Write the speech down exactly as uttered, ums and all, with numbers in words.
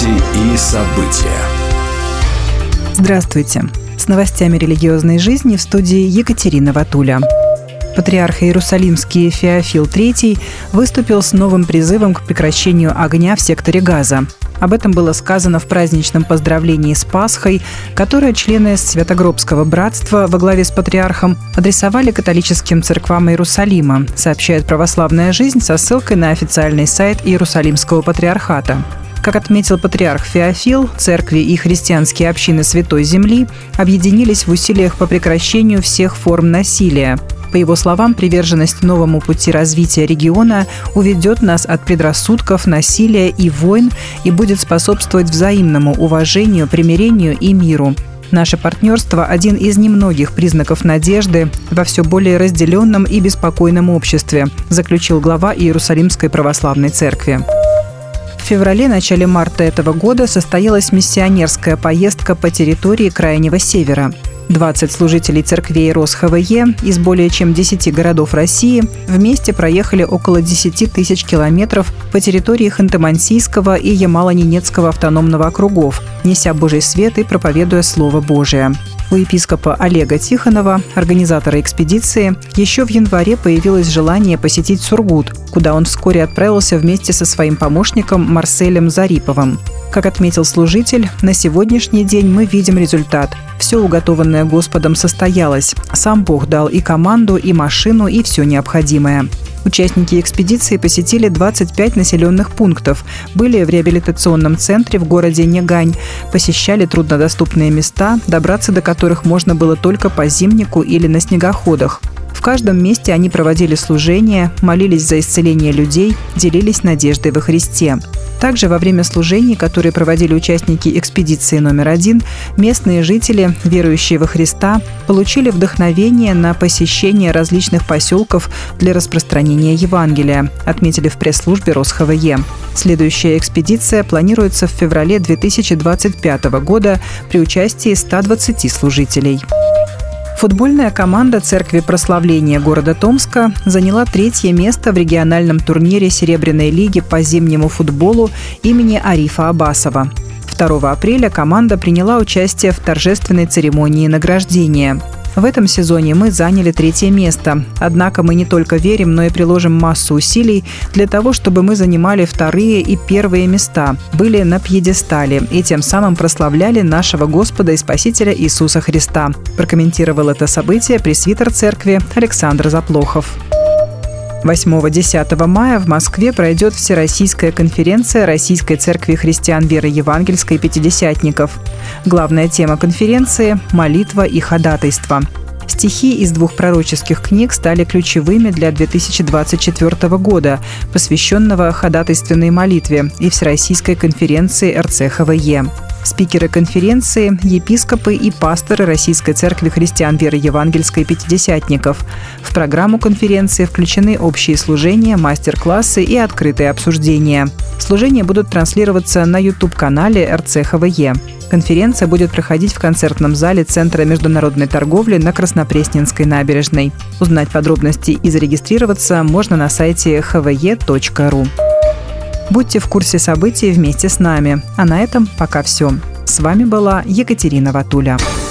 Новости и события. Здравствуйте. С новостями религиозной жизни в студии Екатерина Ватуля. Патриарх Иерусалимский Феофил третий выступил с новым призывом к прекращению огня в секторе Газа. Об этом было сказано в праздничном поздравлении с Пасхой, которое члены Святогробского братства во главе с патриархом адресовали католическим церквам Иерусалима, сообщает «Православная жизнь» со ссылкой на официальный сайт Иерусалимского патриархата. Как отметил патриарх Феофил, церкви и христианские общины Святой Земли объединились в усилиях по прекращению всех форм насилия. По его словам, приверженность новому пути развития региона уведет нас от предрассудков, насилия и войн и будет способствовать взаимному уважению, примирению и миру. Наше партнерство – один из немногих признаков надежды во все более разделенном и беспокойном обществе, заключил глава Иерусалимской православной церкви. В феврале-начале марта этого года состоялась миссионерская поездка по территории Крайнего Севера. двадцать служителей церквей РосХВЕ из более чем десяти городов России вместе проехали около десяти тысяч километров по территории Ханты-Мансийского и Ямало-Ненецкого автономного округов, неся Божий свет и проповедуя Слово Божие. У епископа Олега Тихонова, организатора экспедиции, еще в январе появилось желание посетить Сургут, куда он вскоре отправился вместе со своим помощником Марселем Зариповым. Как отметил служитель, на сегодняшний день мы видим результат. Все уготованное Господом состоялось. Сам Бог дал и команду, и машину, и все необходимое. Участники экспедиции посетили двадцать пять населенных пунктов, были в реабилитационном центре в городе Негань, посещали труднодоступные места, добраться до которых можно было только по зимнику или на снегоходах. В каждом месте они проводили служения, молились за исцеление людей, делились надеждой во Христе. Также во время служений, которые проводили участники экспедиции номер один, местные жители, верующие во Христа, получили вдохновение на посещение различных поселков для распространения Евангелия, отметили в пресс-службе РосХВЕ. Следующая экспедиция планируется в феврале две тысячи двадцать пятого года при участии ста двадцати служителей. Футбольная команда Церкви Прославления города Томска заняла третье место в региональном турнире Серебряной лиги по зимнему футболу имени Арифа Абасова. второго апреля команда приняла участие в торжественной церемонии награждения. В этом сезоне мы заняли третье место. Однако мы не только верим, но и приложим массу усилий для того, чтобы мы занимали вторые и первые места, были на пьедестале и тем самым прославляли нашего Господа и Спасителя Иисуса Христа, прокомментировал это событие пресвитер церкви Александр Заплохов. восьмого-десятого мая в Москве пройдет Всероссийская конференция Российской Церкви Христиан Веры Евангельской Пятидесятников. Главная тема конференции – молитва и ходатайство. Стихи из двух пророческих книг стали ключевыми для две тысячи двадцать четвёртого года, посвященного ходатайственной молитве и Всероссийской конференции РЦХВЕ. Спикеры конференции – епископы и пасторы Российской Церкви Христиан Веры Евангельской Пятидесятников. В программу конференции включены общие служения, мастер-классы и открытые обсуждения. Служения будут транслироваться на YouTube-канале РЦХВЕ. Конференция будет проходить в концертном зале Центра международной торговли на Краснопресненской набережной. Узнать подробности и зарегистрироваться можно на сайте эйч ви и точка ру. Будьте в курсе событий вместе с нами. А на этом пока все. С вами была Екатерина Ватуля.